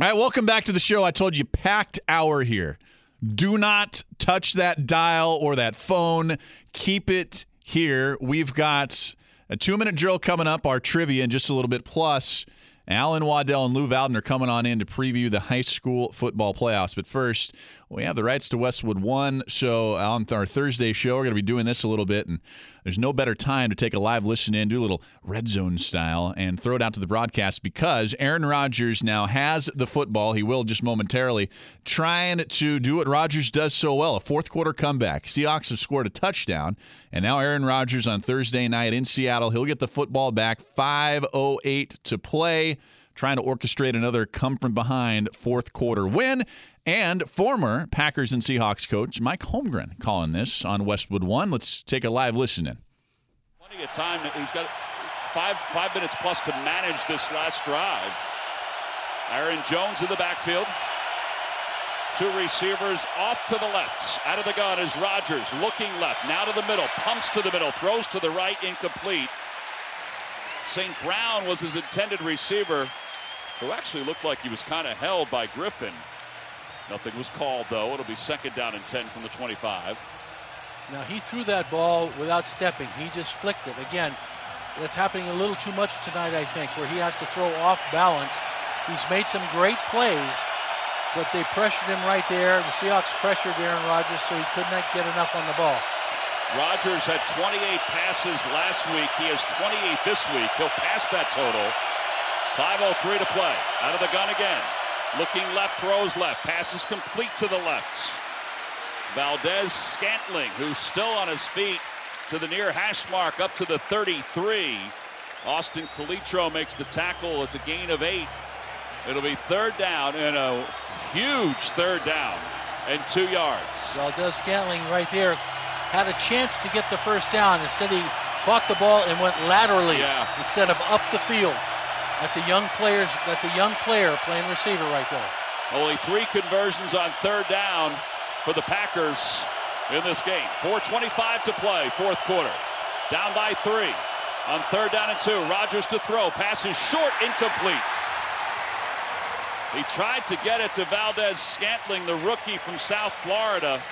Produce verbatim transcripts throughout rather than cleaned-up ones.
All right, welcome back to the show. I told you, packed hour here. Do not touch that dial or that phone. Keep it here. We've got a two-minute drill coming up, our trivia in just a little bit. Plus, Alan Waddell and Lou Valden are coming on in to preview the high school football playoffs. But first, we have the rights to Westwood One. So on our Thursday show, we're going to be doing this a little bit. And there's no better time to take a live listen in, do a little red zone style, and throw it out to the broadcast because Aaron Rodgers now has the football. He will just momentarily, trying to do what Rodgers does so well, a fourth quarter comeback. Seahawks have scored a touchdown, and now Aaron Rodgers on Thursday night in Seattle. He'll get the football back, five oh eight to play, trying to orchestrate another come from behind fourth quarter win. And former Packers and Seahawks coach Mike Holmgren calling this on Westwood One. Let's take a live listen in. Plenty of time. He's got five five minutes plus to manage this last drive. Aaron Jones in the backfield. Two receivers off to the left. Out of the gun is Rodgers, looking left, now to the middle, pumps to the middle, throws to the right, incomplete. Saint Brown was his intended receiver, who actually looked like he was kind of held by Griffin. Nothing was called, though. It'll be second down and ten from the twenty-five. Now, he threw that ball without stepping. He just flicked it. Again, that's happening a little too much tonight, I think, where he has to throw off balance. He's made some great plays, but they pressured him right there. The Seahawks pressured Aaron Rodgers, so he could not get enough on the ball. Rodgers had twenty-eight passes last week. He has twenty-eight this week. He'll pass that total. five oh three to play. Out of the gun again. Looking left, throws left. Passes complete to the left. Valdez Scantling, who's still on his feet to the near hash mark, up to the thirty-three. Austin Calitro makes the tackle. It's a gain of eight. It'll be third down and a huge third down and two yards. Valdez Scantling right there had a chance to get the first down. Instead, he caught the ball and went laterally yeah. instead of up the field. That's a young player. That's a young player playing receiver right there. Only three conversions on third down for the Packers in this game. four twenty-five to play, fourth quarter. Down by three on third down and two. Rodgers to throw. Pass is short, incomplete. He tried to get it to Valdez Scantling, the rookie from South Florida.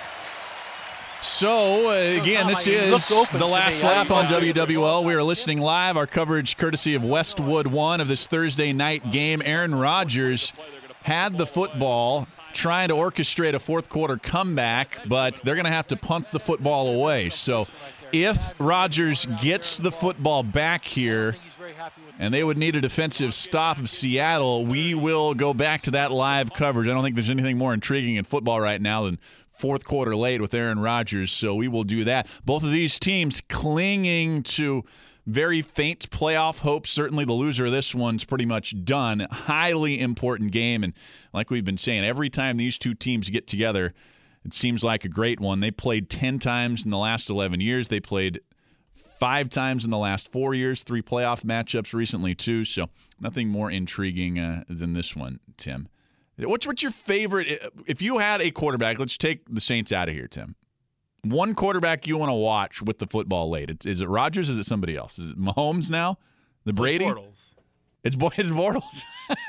So, uh, again, this is the last lap on W W L. We are listening live. Our coverage courtesy of Westwood One of this Thursday night game. Aaron Rodgers had the football, trying to orchestrate a fourth quarter comeback, but they're going to have to punt the football away. So if Rodgers gets the football back here, and they would need a defensive stop of Seattle, we will go back to that live coverage. I don't think there's anything more intriguing in football right now than fourth quarter late with Aaron Rodgers, so we will do that. Both of these teams clinging to very faint playoff hopes. Certainly the loser of this one's pretty much done. Highly important game, and like we've been saying, every time these two teams get together, it seems like a great one. They played ten times in the last eleven years. They played five times in the last four years, three playoff matchups recently too, so nothing more intriguing uh, than this one, Tim. What's what's your favorite? If you had a quarterback, let's take the Saints out of here, Tim. One quarterback you want to watch with the football late. Is it Rodgers? Is it somebody else? Is it Mahomes now? The Brady? Bortles. It's it's Bortles.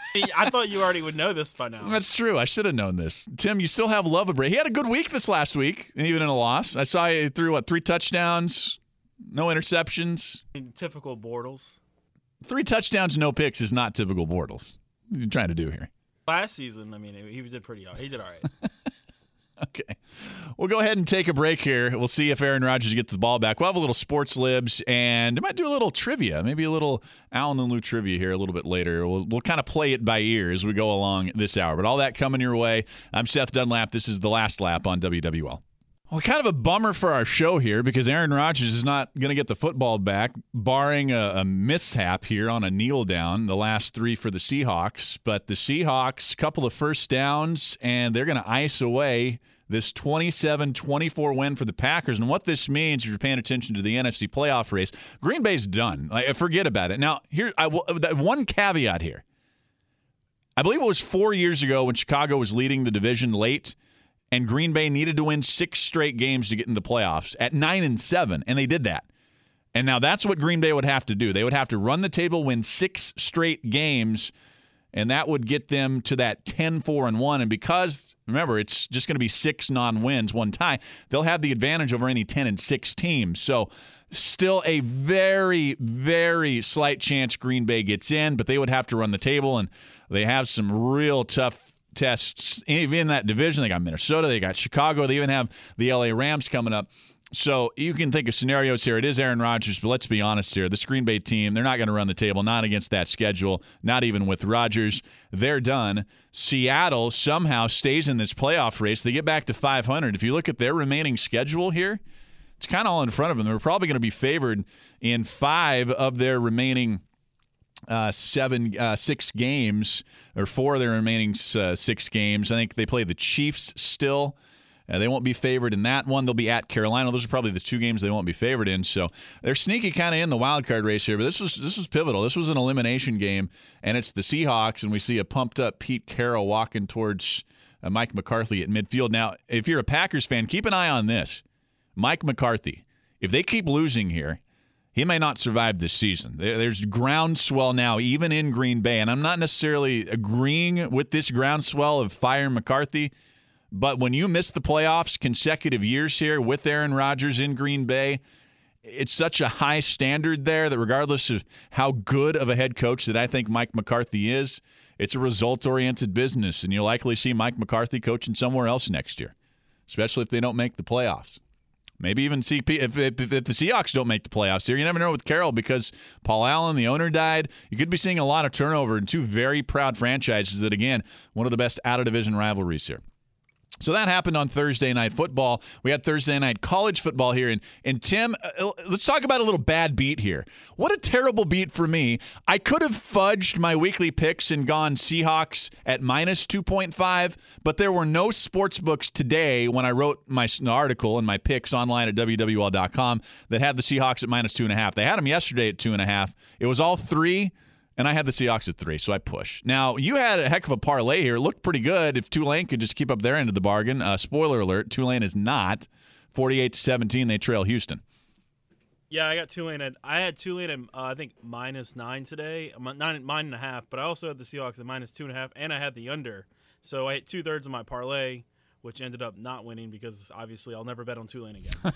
I thought you already would know this by now. That's true. I should have known this. Tim, you still have love of Brady. He had a good week this last week, even in a loss. I saw he threw, what, three touchdowns, no interceptions. Typical Bortles. Three touchdowns, no picks is not typical Bortles. What are you trying to do here? Last season, I mean, he did pretty all. He did all right. Okay. We'll go ahead and take a break here. We'll see if Aaron Rodgers gets the ball back. We'll have a little sports libs, and I might do a little trivia, maybe a little Alan and Lou trivia here a little bit later. We'll, we'll kind of play it by ear as we go along this hour. But all that coming your way. I'm Seth Dunlap. This is The Last Lap on W W L. Well, kind of a bummer for our show here because Aaron Rodgers is not going to get the football back, barring a, a mishap here on a kneel down, the last three for the Seahawks. But the Seahawks, couple of first downs, and they're going to ice away this twenty-seven twenty-four win for the Packers. And what this means, if you're paying attention to the N F C playoff race, Green Bay's done. Like, forget about it. Now, here, I will, one caveat here. I believe it was four years ago when Chicago was leading the division late, and Green Bay needed to win six straight games to get into the playoffs at nine and seven, and they did that. And now that's what Green Bay would have to do. They would have to run the table, win six straight games, and that would get them to that ten four and one. And because, remember, it's just going to be six non-wins, one tie, they'll have the advantage over any ten and six teams. So still a very, very slight chance Green Bay gets in, but they would have to run the table, and they have some real tough tests even in that division. They got Minnesota, they got Chicago, they even have the L A Rams coming up. So you can think of scenarios here. It is Aaron Rodgers, but let's be honest here. This Green Bay team, they're not going to run the table, not against that schedule, not even with Rodgers. They're done. Seattle somehow stays in this playoff race. They get back to five hundred. If you look at their remaining schedule here, it's kind of all in front of them. They're probably going to be favored in five of their remaining uh, seven, uh, six games, or four of their remaining uh, six games. I think they play the Chiefs still. Uh, they won't be favored in that one. They'll be at Carolina. Those are probably the two games they won't be favored in. So they're sneaky kind of in the wild card race here. But this was this was pivotal. This was an elimination game, and it's the Seahawks, and we see a pumped-up Pete Carroll walking towards uh, Mike McCarthy at midfield. Now, if you're a Packers fan, keep an eye on this. Mike McCarthy, if they keep losing here, he may not survive this season. There, there's groundswell now, even in Green Bay, and I'm not necessarily agreeing with this groundswell of fire McCarthy. But when you miss the playoffs consecutive years here with Aaron Rodgers in Green Bay, it's such a high standard there that regardless of how good of a head coach that I think Mike McCarthy is, it's a result-oriented business, and you'll likely see Mike McCarthy coaching somewhere else next year, especially if they don't make the playoffs. Maybe even C P if, if, if the Seahawks don't make the playoffs here. You never know with Carroll because Paul Allen, the owner, died. You could be seeing a lot of turnover in two very proud franchises that, again, one of the best out-of-division rivalries here. So that happened on Thursday Night Football. We had Thursday Night College Football here. And, and Tim, uh, let's talk about a little bad beat here. What a terrible beat for me. I could have fudged my weekly picks and gone Seahawks at minus two point five, but there were no sports books today when I wrote my article and my picks online at W W L dot com that had the Seahawks at minus two point five. They had them yesterday at two point five. It was all three. And I had the Seahawks at three, so I push. Now, you had a heck of a parlay here. It looked pretty good if Tulane could just keep up their end of the bargain. Uh, spoiler alert, Tulane is not. forty-eight to seventeen, they trail Houston. Yeah, I got Tulane at – I had Tulane at, uh, I think, minus nine today, nine, nine and a half. But I also had the Seahawks at minus two and a half, and I had the under. So I hit two-thirds of my parlay, which ended up not winning because, obviously, I'll never bet on Tulane again.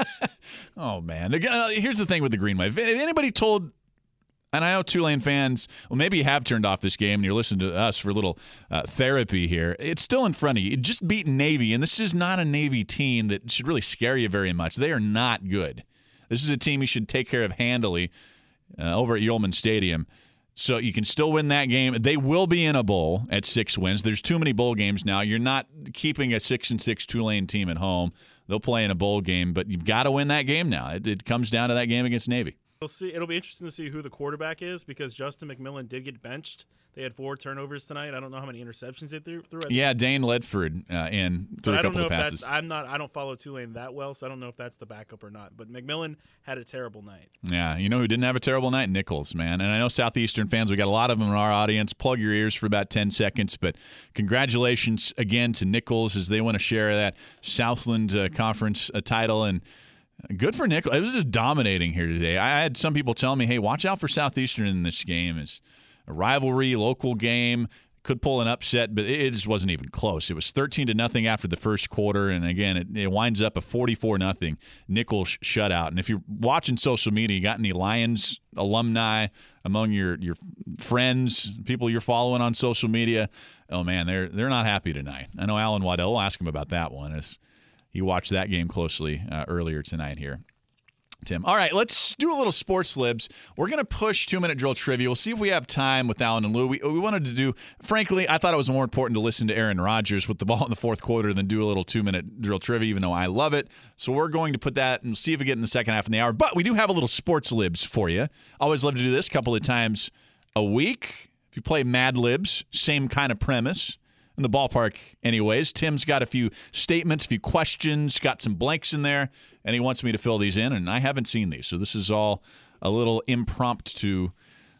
Oh, man. Here's the thing with the Green Wave. If anybody told – and I know Tulane fans, well, maybe you have turned off this game and you're listening to us for a little uh, therapy here. It's still in front of you. It just beat Navy, and this is not a Navy team that should really scare you very much. They are not good. This is a team you should take care of handily uh, over at Yulman Stadium. So you can still win that game. They will be in a bowl at six wins. There's too many bowl games now. You're not keeping a six and six Tulane team at home. They'll play in a bowl game, but you've got to win that game now. It, it comes down to that game against Navy. We'll see. It'll be interesting to see who the quarterback is because Justin McMillan did get benched. They had four turnovers tonight. I don't know how many interceptions they threw. threw yeah, Dane Ledford uh, in threw a couple of passes. I'm not. I don't follow Tulane that well, so I don't know if that's the backup or not. But McMillan had a terrible night. Yeah, you know who didn't have a terrible night? Nichols, man. And I know Southeastern fans. We got a lot of them in our audience. Plug your ears for about ten seconds. But congratulations again to Nichols as they want to share that Southland uh, Conference uh, title and. Good for Nichols. It was just dominating here today. I had some people telling me, hey, watch out for Southeastern in this game. It's a rivalry, local game. Could pull an upset, but it just wasn't even close. It was thirteen to nothing after the first quarter, and again, it, it winds up a forty-four nothing Nichols shutout. And if you're watching social media, you got any Lions alumni among your, your friends, people you're following on social media, oh, man, they're they're not happy tonight. I know Alan Waddell will ask him about that one. It's, He watched that game closely uh, earlier tonight here, Tim. All right, let's do a little sports libs. We're going to push two-minute drill trivia. We'll see if we have time with Alan and Lou. We, we wanted to do, frankly, I thought it was more important to listen to Aaron Rodgers with the ball in the fourth quarter than do a little two-minute drill trivia, even though I love it. So we're going to put that and see if we get in the second half of the hour. But we do have a little sports libs for you. Always love to do this a couple of times a week. If you play Mad Libs, same kind of premise. In the ballpark anyways. Tim's got a few statements, a few questions, got some blanks in there, and he wants me to fill these in, and I haven't seen these. So this is all a little impromptu,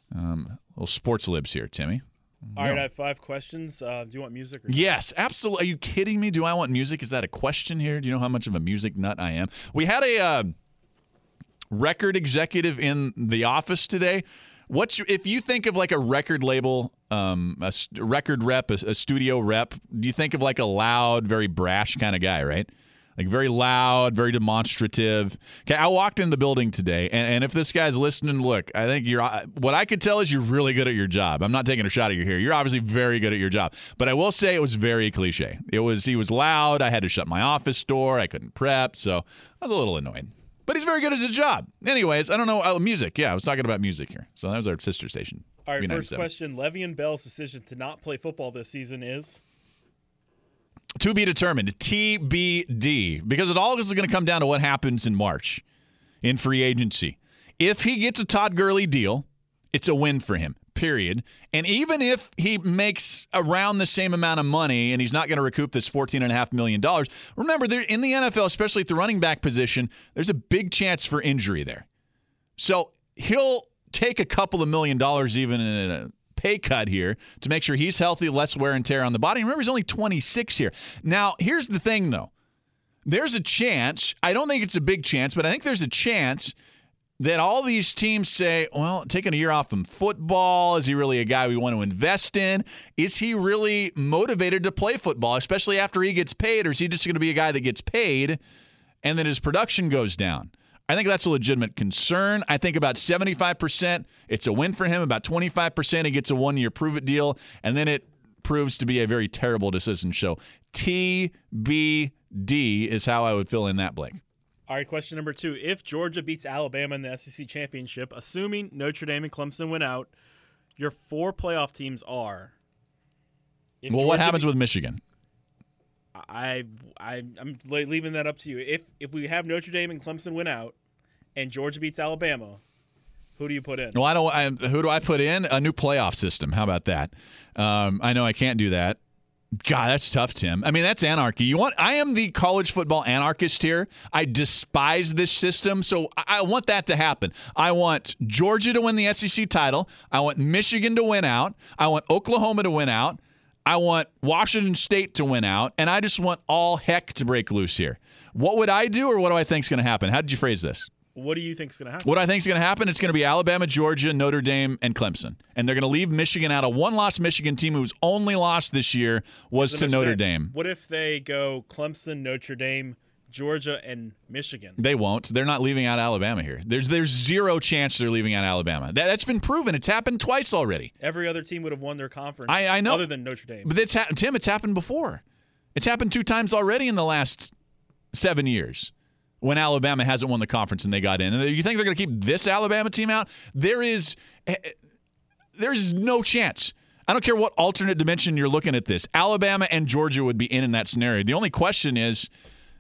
um, little sports libs here, Timmy. All right, I have five questions. Uh, do you want music? Or yes, absolutely. Are you kidding me? Do I want music? Is that a question here? Do you know how much of a music nut I am? We had a uh, record executive in the office today. What's your, if you think of like a record label, um, a st- record rep, a, a studio rep? Do you think of like a loud, very brash kind of guy, right? Like very loud, very demonstrative. Okay, I walked in the building today, and, and if this guy's listening, look, I think you're. What I could tell is you're really good at your job. I'm not taking a shot at you here. You're obviously very good at your job. But I will say it was very cliche. It was he was loud. I had to shut my office door. I couldn't prep, so I was a little annoyed. But he's very good at his job. Anyways, I don't know. Oh, music. Yeah, I was talking about music here. So that was our sister station. All right, first question. Le'Veon Bell's decision to not play football this season is? To be determined. T B D. Because it all is going to come down to what happens in March in free agency. If he gets a Todd Gurley deal, it's a win for him, period. And even if he makes around the same amount of money and he's not going to recoup this fourteen point five million dollars, remember, there in the N F L, especially at the running back position, there's a big chance for injury there. So he'll take a couple of million dollars even in a pay cut here to make sure he's healthy, less wear and tear on the body. Remember, he's only twenty-six here. Now, here's the thing, though. There's a chance, I don't think it's a big chance, but I think there's a chance that all these teams say, well, taking a year off from football, is he really a guy we want to invest in? Is he really motivated to play football, especially after he gets paid, or is he just going to be a guy that gets paid and then his production goes down? I think that's a legitimate concern. I think about seventy-five percent, it's a win for him. About twenty-five percent, he gets a one-year prove-it deal, and then it proves to be a very terrible decision. So T B D is how I would fill in that blank. All right, question number two. If Georgia beats Alabama in the S E C championship, assuming Notre Dame and Clemson win out, your four playoff teams are? Well, Georgia what happens be- with Michigan? I, I, I'm leaving that up to you. If if we have Notre Dame and Clemson win out, and Georgia beats Alabama, who do you put in? Well, I don't. I, who do I put in? A new playoff system. How about that? Um, I know I can't do that. God, that's tough, Tim. I mean, that's anarchy. You want? I am the college football anarchist here. I despise this system, so I, I want that to happen. I want Georgia to win the S E C title. I want Michigan to win out. I want Oklahoma to win out. I want Washington State to win out, and I just want all heck to break loose here. What would I do, or what do I think is going to happen? How did you phrase this? What do you think is going to happen? What I think is going to happen, it's going to be Alabama, Georgia, Notre Dame, and Clemson. And they're going to leave Michigan out. A one-loss Michigan team whose only loss this year was to Notre Dame. What if they go Clemson, Notre Dame, Georgia, and Michigan? They won't. They're not leaving out Alabama here. There's there's zero chance they're leaving out Alabama. That, that's been proven. It's happened twice already. Every other team would have won their conference. I, I know. Other than Notre Dame. But it's ha- Tim, it's happened before. It's happened two times already in the last seven years when Alabama hasn't won the conference and they got in. And you think they're going to keep this Alabama team out? There is there's no chance. I don't care what alternate dimension you're looking at this. Alabama and Georgia would be in in that scenario. The only question is,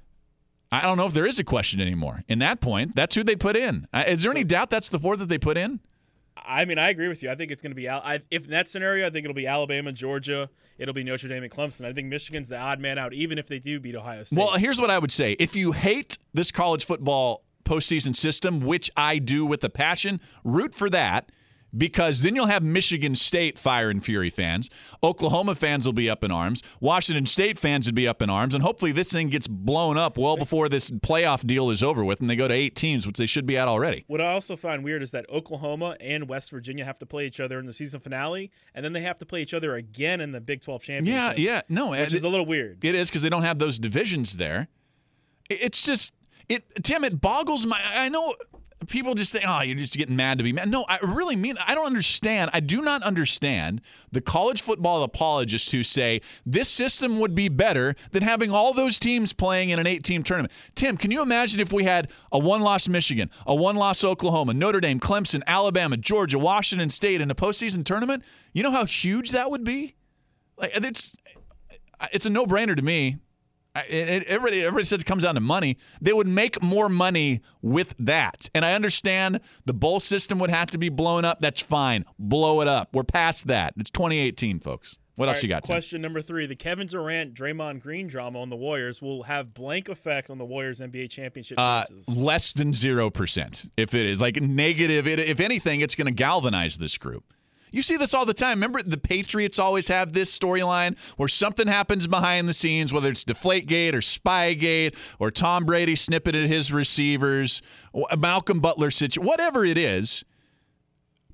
I don't know if there is a question anymore. In that point, that's who they put in. Uh, is there any doubt that's the four that they put in? I mean, I agree with you. I think it's going to be I, if in that scenario, I think it'll be Alabama, Georgia. It'll be Notre Dame and Clemson. I think Michigan's the odd man out, even if they do beat Ohio State. Well, here's what I would say: if you hate this college football postseason system, which I do with a passion, root for that. Because then you'll have Michigan State fire and fury fans. Oklahoma fans will be up in arms. Washington State fans would be up in arms. And hopefully this thing gets blown up well before this playoff deal is over with and they go to eight teams, which they should be at already. What I also find weird is that Oklahoma and West Virginia have to play each other in the season finale, and then they have to play each other again in the Big twelve championship. Yeah, yeah. No, which it, is a little weird. It is because they don't have those divisions there. It's just, it, Tim, it boggles my, I know people just say, oh, you're just getting mad to be mad. No, I really mean, I don't understand. I do not understand the college football apologists who say this system would be better than having all those teams playing in an eight-team tournament. Tim, can you imagine if we had a one-loss Michigan, a one-loss Oklahoma, Notre Dame, Clemson, Alabama, Georgia, Washington State in a postseason tournament? You know how huge that would be? Like, it's, it's a no-brainer to me. It, it, everybody, everybody says it comes down to money. They would make more money with that. And I understand the bowl system would have to be blown up. That's fine. Blow it up. We're past that. It's twenty eighteen, folks. What All else right, you got, Tim? Question number three. The Kevin Durant, Draymond Green drama on the Warriors will have blank effect on the Warriors' N B A championship uh, chances. Less than zero percent, if it is. Like negative. It, if anything, it's going to galvanize this group. You see this all the time. Remember, the Patriots always have this storyline where something happens behind the scenes, whether it's Deflategate or Spygate or Tom Brady snipping at his receivers, Malcolm Butler situation, whatever it is.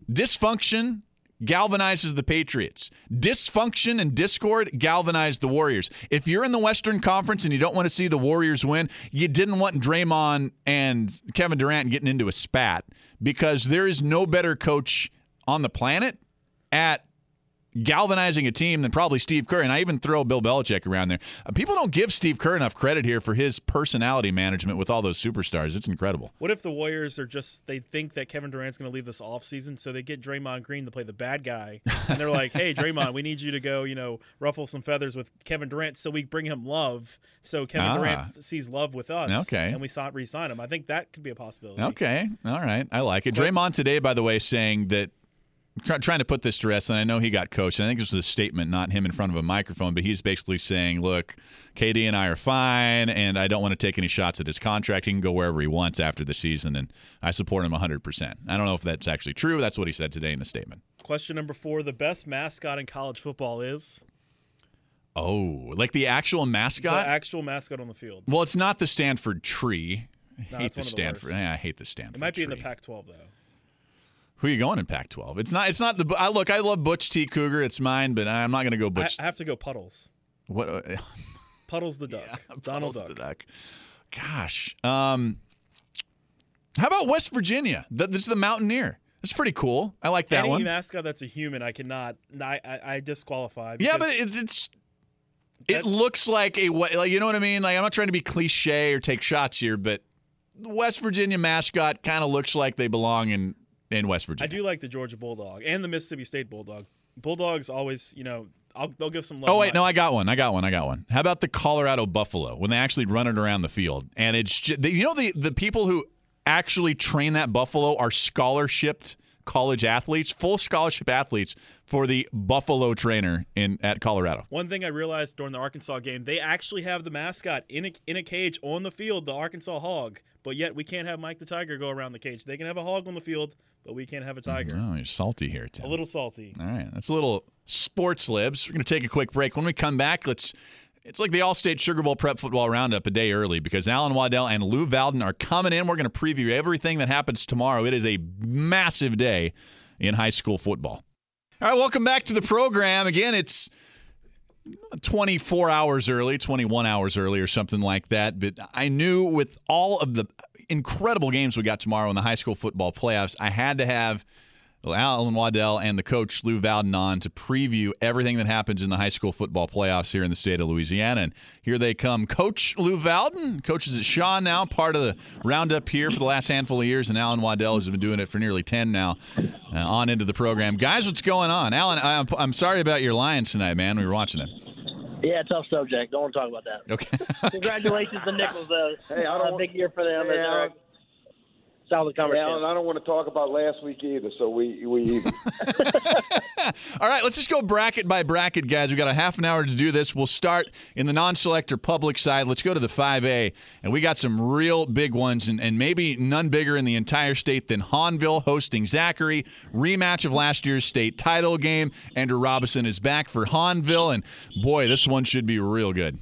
Dysfunction galvanizes the Patriots. Dysfunction and discord galvanize the Warriors. If you're in the Western Conference and you don't want to see the Warriors win, you didn't want Draymond and Kevin Durant getting into a spat, because there is no better coach on the planet at galvanizing a team than probably Steve Kerr. And I even throw Bill Belichick around there. Uh, people don't give Steve Kerr enough credit here for his personality management with all those superstars. It's incredible. What if the Warriors are just, they think that Kevin Durant's going to leave this offseason, so they get Draymond Green to play the bad guy. And they're like, hey, Draymond, we need you to go, you know, ruffle some feathers with Kevin Durant so we bring him love, so Kevin Ah. Durant sees love with us. Okay. And we re-sign him. I think that could be a possibility. Okay. All right. I like it. Draymond today, by the way, saying that, try, trying to put this to rest, and I know he got coached. I think this was a statement, not him in front of a microphone, but he's basically saying, look, K D and I are fine, and I don't want to take any shots at his contract. He can go wherever he wants after the season, and I support him one hundred percent. I don't know if that's actually true, but that's what he said today in a statement. Question number four, the best mascot in college football is? Oh, like the actual mascot? The actual mascot on the field. Well, it's not the Stanford tree. I No, hate it's the one of the Stanford. worst. Yeah, I hate the Stanford It might be tree. in the Pac twelve, though. Who are you going in Pac twelve? It's not. It's not the. I look. I love Butch T. Cougar. It's mine, but I'm not going to go I, Butch. I have to go Puddles. what? Uh, Puddles the Duck. yeah, Donald Puddles Duck. the Duck. Gosh. Um. How about West Virginia? The, this is the Mountaineer. It's pretty cool. I like that Any one. mascot that's a human, I cannot. I I, I disqualify. Yeah, because but it, it's. It that- looks like a wa- like you know what I mean. Like, I'm not trying to be cliche or take shots here, but the West Virginia mascot kind of looks like they belong in in West I Virginia. do like the Georgia Bulldog and the Mississippi State Bulldog. Bulldogs always, you know, I'll, they'll give some love. Oh, wait, to no, my- I got one. I got one. I got one. How about the Colorado Buffalo when they actually run it around the field? And it's just, they, you know, the, the people who actually train that buffalo are scholarshiped college athletes, full scholarship athletes for the Buffalo trainer in at Colorado. One thing I realized during the Arkansas game, they actually have the mascot in a, in a cage on the field, the Arkansas Hog, but yet we can't have Mike the Tiger go around the cage. They can have a hog on the field, but we can't have a tiger. Oh, you're salty here, Tim. A little salty. All right, that's a little sports libs. We're going to take a quick break. When we come back, let's. It's like the All-State Sugar Bowl Prep Football Roundup a day early because Alan Waddell and Lou Valden are coming in. We're going to preview everything that happens tomorrow. It is a massive day in high school football. All right, welcome back to the program. Again, it's twenty-four hours early, twenty-one hours early or something like that. But I knew with all of the incredible games we got tomorrow in the high school football playoffs, I had to have Alan Waddell and the coach Lou Valden on to preview everything that happens in the high school football playoffs here in the state of Louisiana. And here they come. Coach Lou Valden, coaches at Shaw now, part of the roundup here for the last handful of years, and Alan Waddell has been doing it for nearly ten now, uh, on into the program. Guys, what's going on? Alan, I'm, I'm sorry about your Lions tonight, man. We were watching it. Yeah, tough subject. Don't want to talk about that. Okay. Congratulations to Nichols, though. Hey, I don't a big year for them. Hey, and, uh, Alan. solid conversation. Alan, I don't want to talk about last week either, so we we even. All right, let's just go bracket by bracket, guys. We got a half an hour to do this. We'll start in the non-selector public side. Let's go to the five A, and we got some real big ones, and, and maybe none bigger in the entire state than Hahnville hosting Zachary. Rematch of last year's state title game. Andrew Robinson is back for Hahnville, and boy, this one should be real good.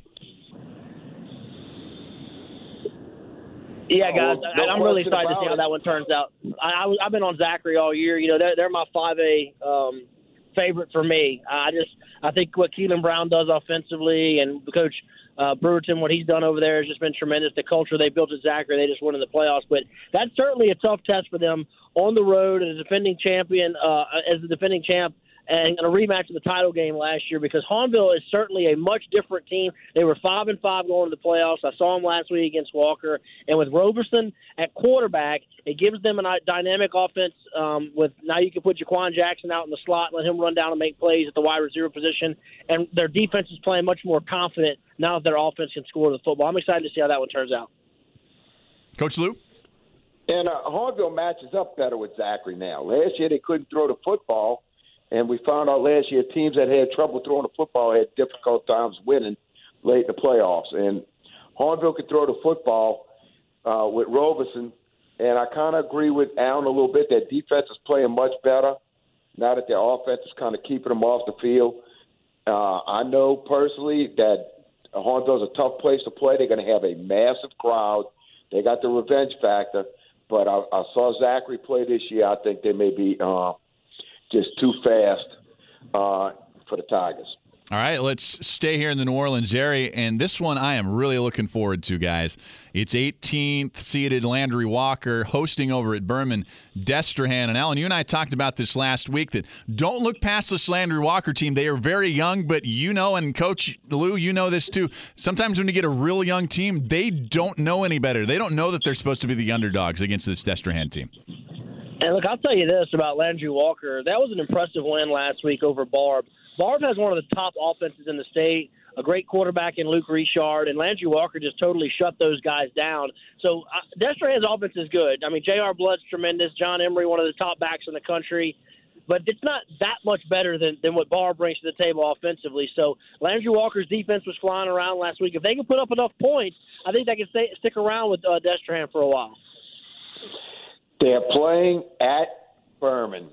Yeah, guys, Oh, no I, I'm really question excited to see about how it. that one turns out. I, I was, I've been on Zachary all year. You know, they're, they're my five A um, favorite for me. I just I think what Keelan Brown does offensively and Coach uh, Brewerton, what he's done over there has just been tremendous. The culture they built at Zachary, they just won in the playoffs. But that's certainly a tough test for them on the road as a defending champion, uh, as the defending champ, and a rematch of the title game last year because Hahnville is certainly a much different team. They were five and five going to the playoffs. I saw them last week against Walker, and with Roberson at quarterback, it gives them a dynamic offense. Um, with now you can put Jaquan Jackson out in the slot, let him run down and make plays at the wide receiver position, and their defense is playing much more confident now that their offense can score the football. I'm excited to see how that one turns out. Coach Lou? And uh, Hahnville matches up better with Zachary now. Last year they couldn't throw the football, and we found out last year teams that had trouble throwing the football had difficult times winning late in the playoffs. And Hahnville could throw the football uh, with Roberson, and I kind of agree with Alan a little bit. Their defense is playing much better now that their offense is kind of keeping them off the field. Uh, I know personally that Hahnville's a tough place to play. They're going to have a massive crowd. They got the revenge factor. But I, I saw Zachary play this year. I think they may be uh, just too fast uh, for the Tigers. All right, let's stay here in the New Orleans area, and this one I am really looking forward to, guys. It's eighteenth seeded Landry Walker hosting over at Berman Destrehan. And Alan, you and I talked about this last week, that don't look past this Landry Walker team. They are very young, but you know, and Coach Lou, you know this too, sometimes when you get a real young team, they don't know any better. They don't know that they're supposed to be the underdogs against this Destrehan team. And look, I'll tell you this about Landry Walker. That was an impressive win last week over Barb. Barb has one of the top offenses in the state, a great quarterback in Luke Richard, and Landry Walker just totally shut those guys down. So uh, Destrehan's offense is good. I mean, J R. Blood's tremendous. John Emery, one of the top backs in the country. But it's not that much better than, than what Barb brings to the table offensively. So Landry Walker's defense was flying around last week. If they can put up enough points, I think they can stay, stick around with uh, Destrehan for a while. They're playing at Berman,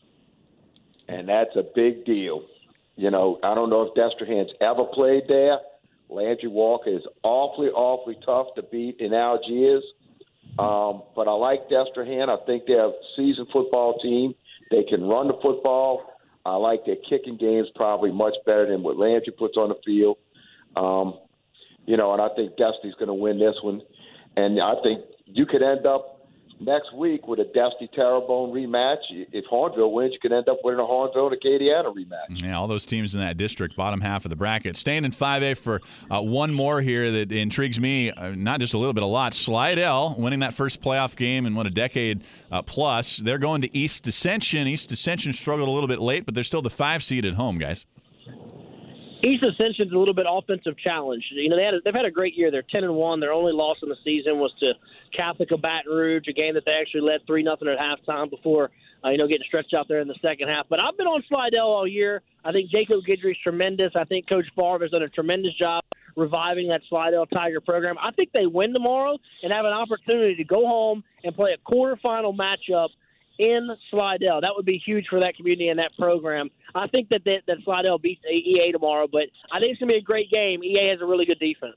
and that's a big deal. You know, I don't know if Destrehan's ever played there. Landry Walker is awfully, awfully tough to beat in Algiers. Um, but I like Destrehan. I think they're a seasoned football team. They can run the football. I like their kicking games probably much better than what Landry puts on the field. Um, you know, and I think Dusty's going to win this one. And I think you could end up next week with a Dusty Terrebonne rematch. If Hornville wins, you could end up winning a Hornville and Acadiana rematch. Yeah, all those teams in that district, bottom half of the bracket. Staying in five A for uh, one more here that intrigues me, uh, not just a little bit, a lot. Slidell winning that first playoff game in, what, a decade uh, plus. They're going to East Ascension. East Ascension struggled a little bit late, but they're still the five seed at home, guys. East Ascension's a little bit offensive challenge. You know, they had a, they've had a great year. They're ten and one. Their only loss in the season was to Catholic of Baton Rouge, a game that they actually led three nothing at halftime before, uh, you know, getting stretched out there in the second half. But I've been on Slidell all year. I think Jacob Guidry's tremendous. I think Coach Favre has done a tremendous job reviving that Slidell Tiger program. I think they win tomorrow and have an opportunity to go home and play a quarterfinal matchup in Slidell. That would be huge for that community and that program. I think that that, that Slidell beats E A tomorrow, but I think it's going to be a great game. E A has a really good defense.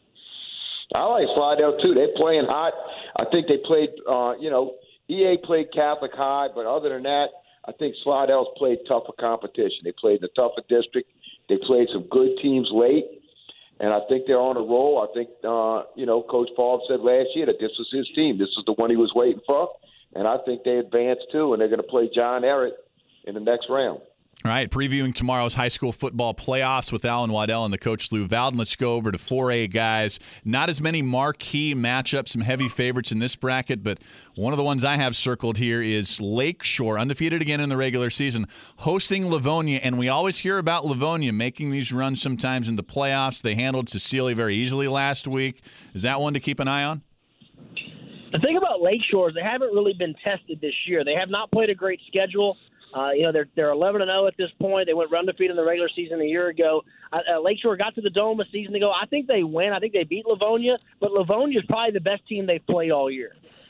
I like Slidell, too. They're playing hot. I think they played, uh, you know, E A played Catholic high, but other than that, I think Slidell's played tougher competition. They played in a tougher district. They played some good teams late, and I think they're on a roll. I think, uh, you know, Coach Favre said last year that this was his team. This was the one he was waiting for, and I think they advanced, too, and they're going to play John Ehret in the next round. All right, previewing tomorrow's high school football playoffs with Alan Waddell and the Coach Lou Valden. Let's go over to four A, guys. Not as many marquee matchups, some heavy favorites in this bracket, but one of the ones I have circled here is Lakeshore, undefeated again in the regular season, hosting Livonia. And we always hear about Livonia making these runs sometimes in the playoffs. They handled Cecilia very easily last week. Is that one to keep an eye on? The thing about Lakeshore is they haven't really been tested this year. They have not played a great schedule. Uh, you know, they're they're eleven and oh at this point. They went undefeated in the regular season a year ago. Uh, Lakeshore got to the Dome a season ago. I think they win. I think they beat Livonia, but Livonia is probably the best team they've played all year.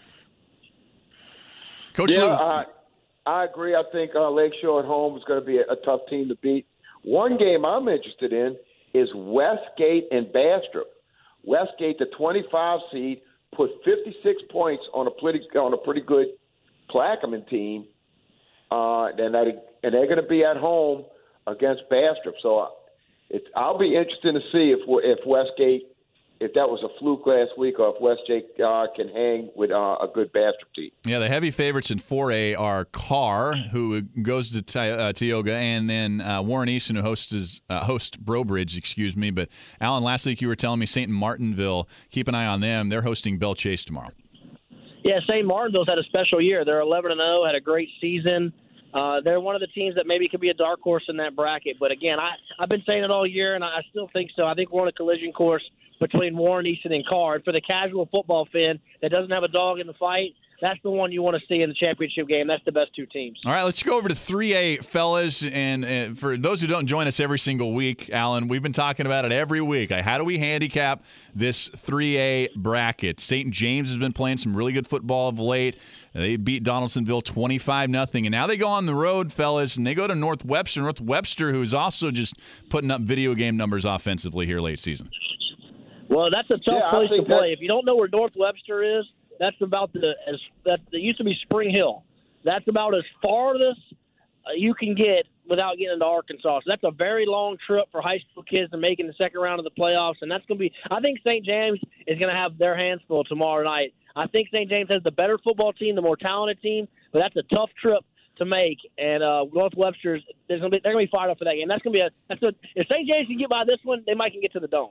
Coach yeah, Lou. Uh, I agree. I think uh, Lakeshore at home is going to be a, a tough team to beat. One game I'm interested in is Westgate and Bastrop. Westgate, the twenty-five seed, put fifty-six points on a pretty on a pretty good Plaquemine team. Uh, and, that, and they're going to be at home against Bastrop. So it's, I'll be interested to see if if Westgate, if that was a fluke last week, or if Westgate uh, can hang with uh, a good Bastrop team. Yeah, the heavy favorites in four A are Carr, who goes to Ti- uh, Tioga, and then uh, Warren Easton, who hosts uh, host Brobridge, excuse me. But Alan, last week you were telling me Saint Martinville. Keep an eye on them. They're hosting Belle Chase tomorrow. Yeah, Saint Martinville's had a special year. They're eleven and oh, had a great season. Uh, they're one of the teams that maybe could be a dark horse in that bracket. But, again, I, I've been saying it all year, and I still think so. I think we're on a collision course between Warren Easton and Carr. And for the casual football fan that doesn't have a dog in the fight, that's the one you want to see in the championship game. That's the best two teams. All right, let's go over to three A, fellas. And uh, for those who don't join us every single week, Alan, we've been talking about it every week. Like, how do we handicap this three A bracket? Saint James has been playing some really good football of late. They beat Donaldsonville twenty-five nothing. And now they go on the road, fellas, and they go to North Webster. North Webster, who's also just putting up video game numbers offensively here late season. Well, that's a tough yeah, place to play. that... If you don't know where North Webster is, that's about the as that it used to be Spring Hill. That's about as farthest you can get without getting into Arkansas. So that's a very long trip for high school kids to make in the second round of the playoffs, and that's going to be – I think Saint James is going to have their hands full tomorrow night. I think Saint James has the better football team, the more talented team, but that's a tough trip to make. And uh, North Webster's, there's gonna be, they're going to be fired up for that game. That's going to be a – that's a, if Saint James can get by this one, they might can get to the Dome.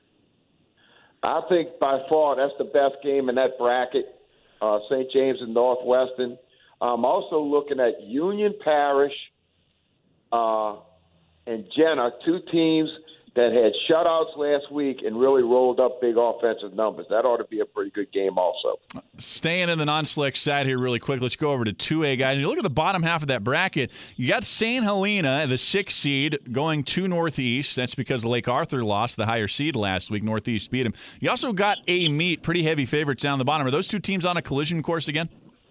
I think by far that's the best game in that bracket, uh, Saint James and Northwestern. I'm also looking at Union Parish uh, and Jenna, two teams that had shutouts last week and really rolled up big offensive numbers. That ought to be a pretty good game also. Staying in the non-select side here really quick, let's go over to two A, guys. And you look at the bottom half of that bracket, you got Saint Helena, the sixth seed, going to Northeast. That's because Lake Arthur lost the higher seed last week. Northeast beat them. You also got A-Meet, pretty heavy favorites down the bottom. Are those two teams on a collision course again?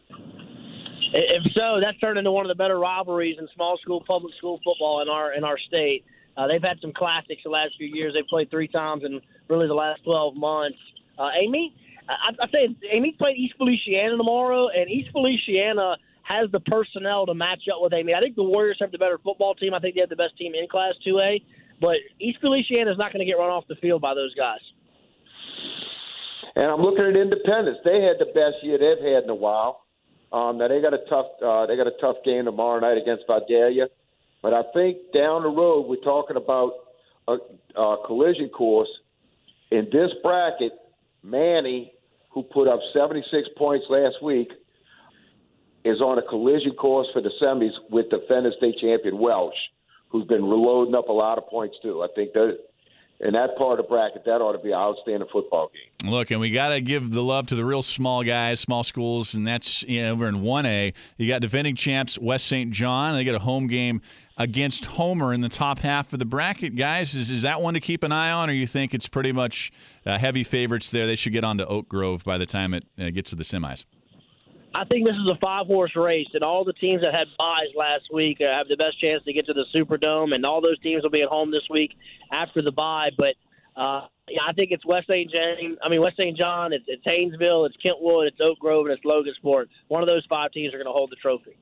If so, that's turned into one of the better rivalries in small school, public school football in our in our state. Uh, they've had some classics the last few years. They've played three times in really the last twelve months. Uh, A-Meet, I, I say A-Meet played East Feliciana tomorrow, and East Feliciana has the personnel to match up with A-Meet. I think the Warriors have the better football team. I think they have the best team in Class two A, but East Feliciana is not going to get run off the field by those guys. And I'm looking at Independence. They had the best year they've had in a while. Um, now they got a tough uh, they got a tough game tomorrow night against Vidalia, but I think down the road we're talking about a, a collision course in this bracket. Manny, who put up seventy-six points last week, is on a collision course for the semis with defending state champion Welsh, who's been reloading up a lot of points too. I think that in that part of the bracket, that ought to be an outstanding football game. Look, and we got to give the love to the real small guys, small schools, and that's you know, over in one A. You got defending champs West Saint John. They get a home game against Homer in the top half of the bracket. Guys, is, is that one to keep an eye on, or you think it's pretty much uh, heavy favorites there? They should get on to Oak Grove by the time it uh, gets to the semis. I think this is a five-horse race, and all the teams that had byes last week uh, have the best chance to get to the Superdome, and all those teams will be at home this week after the bye. But uh, yeah, I think it's West Saint James. I mean, West Saint John. It's, it's Haynesville. It's Kentwood. It's Oak Grove, and it's Logansport. One of those five teams are going to hold the trophy.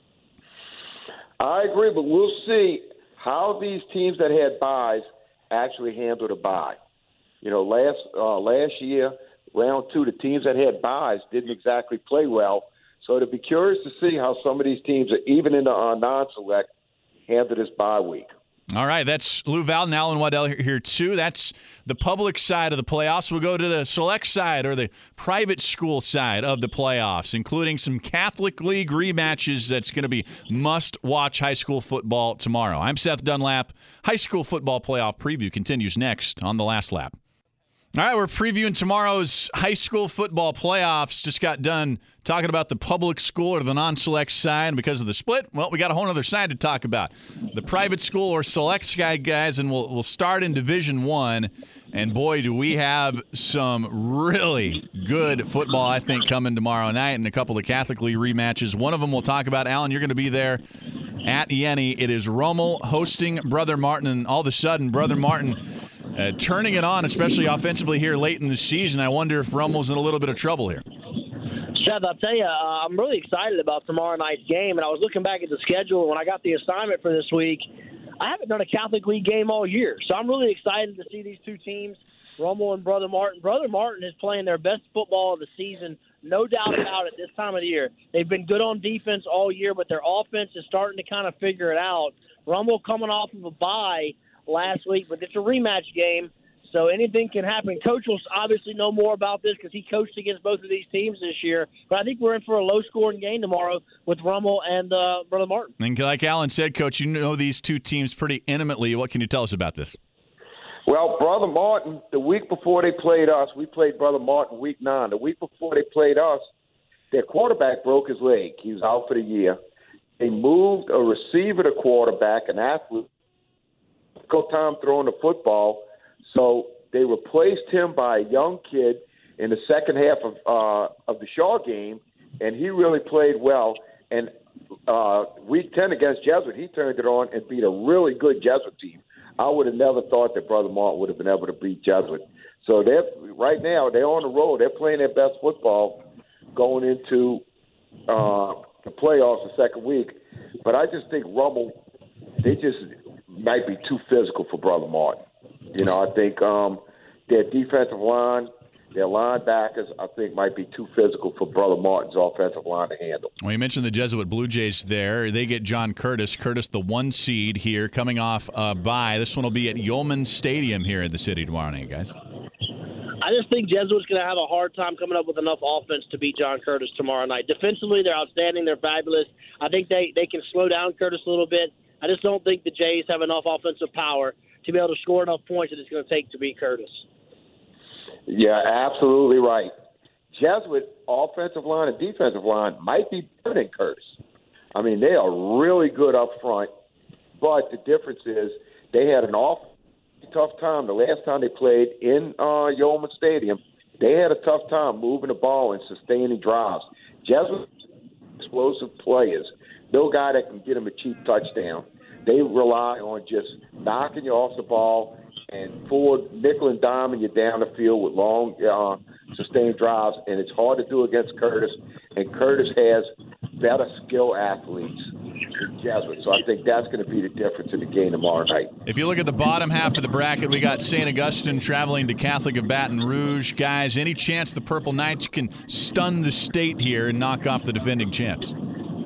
I agree, but we'll see how these teams that had byes actually handled a bye. You know, last uh, last year. Round two, the teams that had byes didn't exactly play well. So to be curious to see how some of these teams, are even in the uh, non-select, handle this bye week. All right, that's Lou Val and Alan Waddell here, too. That's the public side of the playoffs. We'll go to the select side or the private school side of the playoffs, including some Catholic League rematches that's going to be must-watch high school football tomorrow. I'm Seth Dunlap. High school football playoff preview continues next on The Last Lap. All right, we're previewing tomorrow's high school football playoffs. Just got done talking about the public school or the non-select side. And because of the split, well, we got a whole other side to talk about. The private school or select side guys, and we'll, we'll start in Division One. And, boy, do we have some really good football, I think, coming tomorrow night and a couple of Catholic League rematches. One of them we'll talk about. Alan, you're going to be there at Yenny. It is Rommel hosting Brother Martin, and all of a sudden, Brother Martin uh, turning it on, especially offensively here late in the season. I wonder if Rommel's in a little bit of trouble here. Seth, I'll tell you, uh, I'm really excited about tomorrow night's game, and I was looking back at the schedule when I got the assignment for this week. I haven't done a Catholic League game all year, so I'm really excited to see these two teams, Rommel and Brother Martin. Brother Martin is playing their best football of the season, no doubt about it, this time of the year. They've been good on defense all year, but their offense is starting to kind of figure it out. Rommel coming off of a bye last week, but it's a rematch game, so anything can happen. Coach will obviously know more about this because he coached against both of these teams this year, but I think we're in for a low-scoring game tomorrow with Rommel and uh, Brother Martin. And like Alan said, Coach, you know these two teams pretty intimately. What can you tell us about this? Well, Brother Martin, the week before they played us, we played Brother Martin week nine. The week before they played us, their quarterback broke his leg. He was out for the year. They moved a receiver to quarterback, an athlete, difficult time throwing the football. So they replaced him by a young kid in the second half of uh, of the Shaw game, and he really played well. And uh, week ten against Jesuit, he turned it on and beat a really good Jesuit team. I would have never thought that Brother Martin would have been able to beat Jesuit. So they're right now they're on the road. They're playing their best football going into uh, the playoffs the second week. But I just think Rummel, they just might be too physical for Brother Martin. You know, I think um, their defensive line, their linebackers, I think, might be too physical for Brother Martin's offensive line to handle. Well, you mentioned the Jesuit Blue Jays there. They get John Curtis. Curtis, the one seed here, coming off a bye. This one will be at Yeoman Stadium here in the city tomorrow night, guys. I just think Jesuit's going to have a hard time coming up with enough offense to beat John Curtis tomorrow night. Defensively, they're outstanding. They're fabulous. I think they, they can slow down Curtis a little bit. I just don't think the Jays have enough offensive power to be able to score enough points that it's going to take to beat Curtis. Yeah, absolutely right. Jesuit offensive line and defensive line might be better than Curtis. I mean, they are really good up front, but the difference is they had an awful tough time. The last time they played in uh, Yeoman Stadium, they had a tough time moving the ball and sustaining drives. Jesuit explosive players, no guy that can get them a cheap touchdown. They rely on just knocking you off the ball and forward nickel and diming you down the field with long, uh, sustained drives, and it's hard to do against Curtis. And Curtis has better skill athletes than Jesuit, so I think that's going to be the difference in the game tomorrow night. If you look at the bottom half of the bracket, we got Saint Augustine traveling to Catholic of Baton Rouge. Guys, any chance the Purple Knights can stun the state here and knock off the defending champs?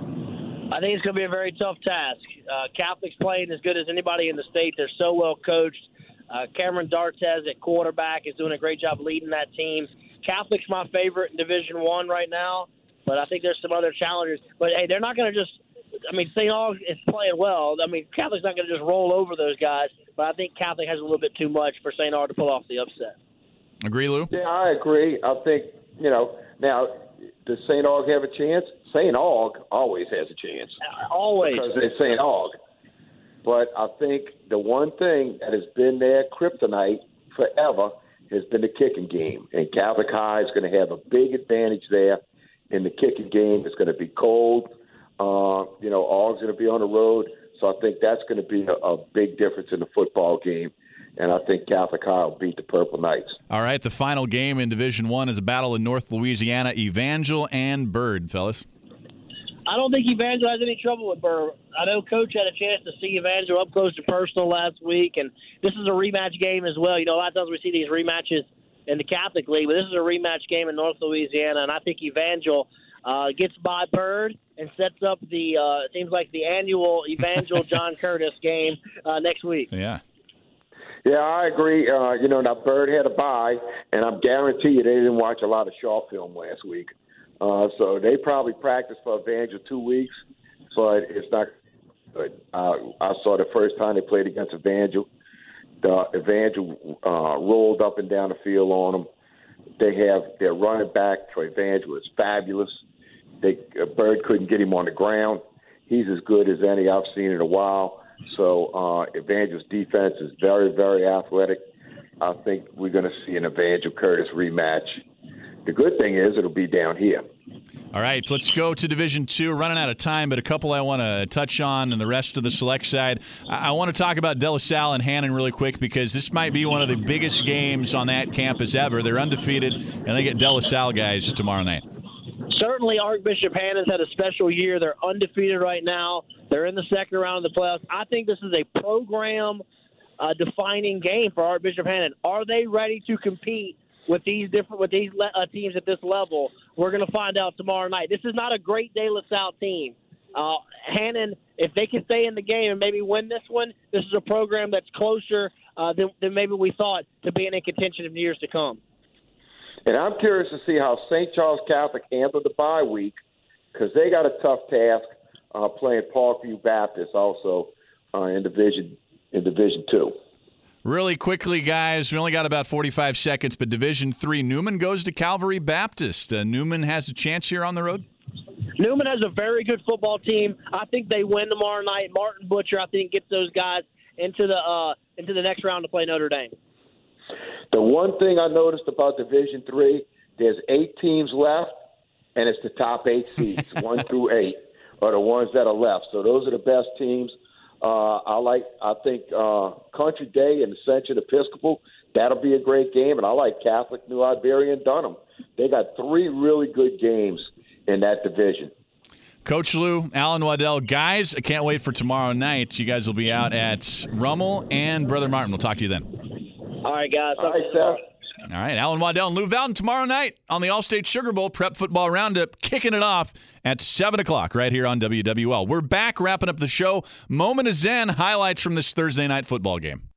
I think it's going to be a very tough task. Uh, Catholic's playing as good as anybody in the state. They're so well coached. Uh, Cameron Dartez at quarterback is doing a great job leading that team. Catholic's my favorite in Division One right now, but I think there's some other challengers. But, hey, they're not going to just – I mean, Saint Aug is playing well. I mean, Catholic's not going to just roll over those guys, but I think Catholic has a little bit too much for Saint Aug to pull off the upset. Agree, Lou? Yeah, I agree. I think, you know, now, does Saint Aug have a chance? Saint Aug always has a chance. Uh, always. Because they're Saint Aug. But I think the one thing that has been their kryptonite forever has been the kicking game. And Catholic High is going to have a big advantage there in the kicking game. It's going to be cold. Uh, you know, Aug's going to be on the road. So I think that's going to be a, a big difference in the football game. And I think Catholic High will beat the Purple Knights. All right, the final game in Division One is a battle in North Louisiana, Evangel and Bird, fellas. I don't think Evangel has any trouble with Burr. I know Coach had a chance to see Evangel up close and personal last week, and this is a rematch game as well. You know, a lot of times we see these rematches in the Catholic League, but this is a rematch game in North Louisiana, and I think Evangel uh, gets by Bird and sets up the, uh, it seems like the annual Evangel John Curtis game uh, next week. Yeah. Yeah, I agree. Uh, you know, now Bird had a bye, and I guarantee you they didn't watch a lot of Shaw film last week. Uh, so they probably practiced for Evangel two weeks, but it's not good. Uh, I saw the first time they played against Evangel. The Evangel uh, rolled up and down the field on them. They have their running back for Evangel is fabulous. They uh, Bird couldn't get him on the ground. He's as good as any I've seen in a while. So uh, Evangel's defense is very, very athletic. I think we're going to see an Evangel Curtis rematch. The good thing is it'll be down here. All right, let's go to Division Two. Running out of time, but a couple I want to touch on and the rest of the select side. I, I want to talk about De La Salle and Hannon really quick because this might be one of the biggest games on that campus ever. They're undefeated, and they get De La Salle guys tomorrow night. Certainly Archbishop Hannon's had a special year. They're undefeated right now. They're in the second round of the playoffs. I think this is a program-defining uh, game for Archbishop Hannon. Are they ready to compete with these different with these uh, teams at this level? We're going to find out tomorrow night. This is not a great De La Salle team. Uh, Hannon, if they can stay in the game and maybe win this one, this is a program that's closer uh, than, than maybe we thought to being in contention in years to come. And I'm curious to see how Saint Charles Catholic handled the bye week because they got a tough task uh, playing Parkview Baptist also uh, in Division in Division Two. Really quickly, guys, we only got about forty-five seconds, but Division Three, Newman goes to Calvary Baptist. Uh, Newman has a chance here on the road? Newman has a very good football team. I think they win tomorrow night. Martin Butcher, I think, gets those guys into the uh, into the next round to play Notre Dame. The one thing I noticed about Division Three, there's eight teams left, and it's the top eight seeds, one through eight, are the ones that are left. So those are the best teams. Uh, I like. I think uh, Country Day and Ascension Episcopal. That'll be a great game, and I like Catholic New Iberia and Dunham. They got three really good games in that division. Coach Lou, Alan Waddell, guys, I can't wait for tomorrow night. You guys will be out at Rummel and Brother Martin. We'll talk to you then. All right, guys. All right, Seth. All right, Alan Waddell and Lou Vallon tomorrow night on the Allstate Sugar Bowl Prep Football Roundup, kicking it off at seven o'clock right here on W W L. We're back wrapping up the show. Moment of Zen, highlights from this Thursday night football game.